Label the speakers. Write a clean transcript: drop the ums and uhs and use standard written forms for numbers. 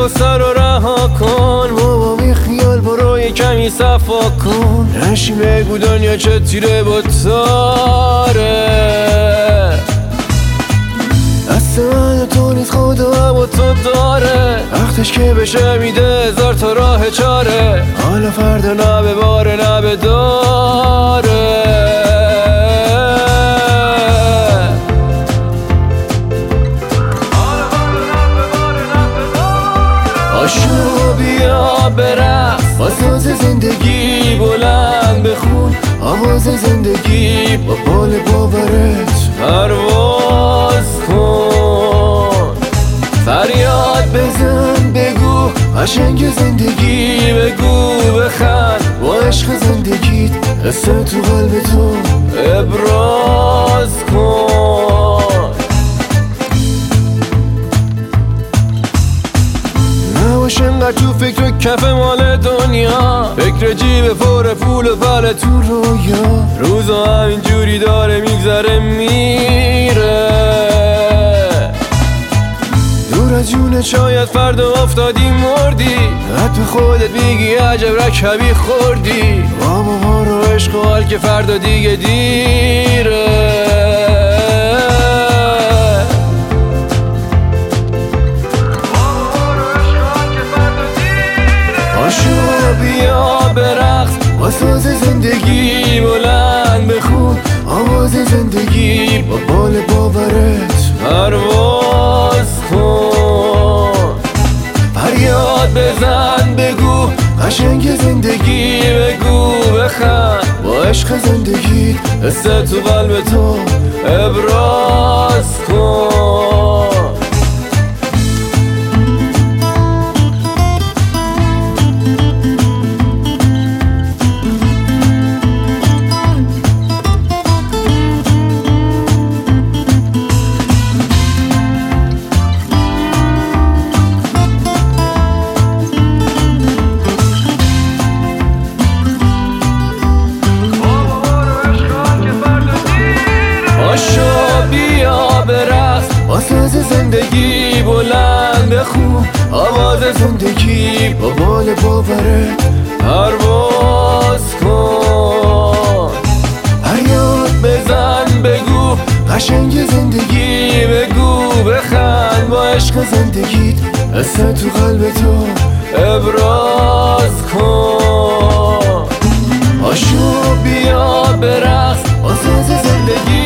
Speaker 1: غصه رو رها کن، بابا بی خیال برو یه کمی صفا کن. نشی بگو دنیا چه تیره با تاره، دست من تو نیست خدا با تو داره. وقتش که بشه میده هزار تا راه چاره، حالا فردا نه به باره نه به داره. آشو بیا برقص، با ساز زندگی بلند بخون آواز زندگی. با بال باورت پرواز کن، فریاد بزن بگو قشنگ زندگی، بگو بخند با عشق زندگیت، قصه تو قلب تو ابراز کن. نباش انقدر تو فکر و کف مال دنیا، فکر جیب پر پول و بله تو رویا. روزا همینجوری داره میگذره میره، دور از جونه شاید فردا افتادی مردی. بعد به خودت میگی عجب رکبی خوردی، بابا برو عشق و حال که فردا دیگه دیره. آشو بیا برقص، با ساز زندگی بلند بخون آواز زندگی. با بال باورت پرواز کن، فریاد بزن بگو قشنگ زندگی، بگو بخند با عشق زندگی، قصه تو قلب تو ابراز کن. آشو بیا برقص، با ساز زندگی بلند بخون آواز زندگی. با بال باورت پرواز کن، فریاد بزن بگو قشنگ زندگی، بگو بخند با عشق زندگیت، قصه تو قلب تو ابراز کن. آشو بیا برقص، با ساز زندگی